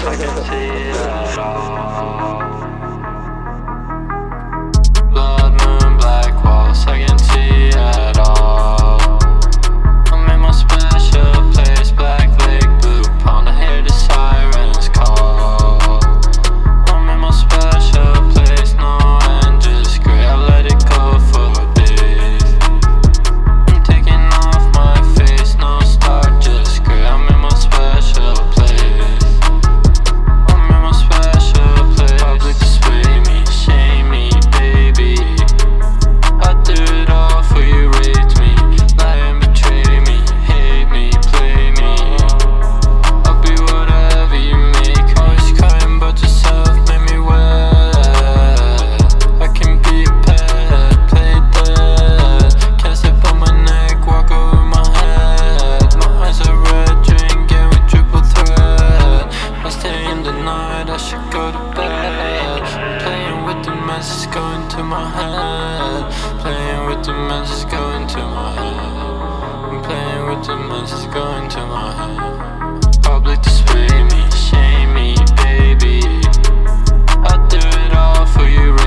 I can see it at all. Blood moon, black walls, I can see it all. I'm in my special place, black lake, blue pond. I hear the sirens call. I'm in my special place, no end, just gray. I let it go for a bit. I'm taking off my face, no start, just gray. I'm in my special place. I'm in my special place. Public display me, shame me, baby. I do it all for you, rate me, lie and betray me, hate me, play me. I'll be whatever you make. Always crying about yourself, make me wet. I can be a pet, play dead. Can't step on my neck, walk over my head. My eyes are red, drink game with triple threat. I stay in the night, I should go to bed. Playing with the messages going to my head. Playing with the messages going to my head. I'm playing with the messages going to my head. Public display me, shame me, baby. I do it all for you.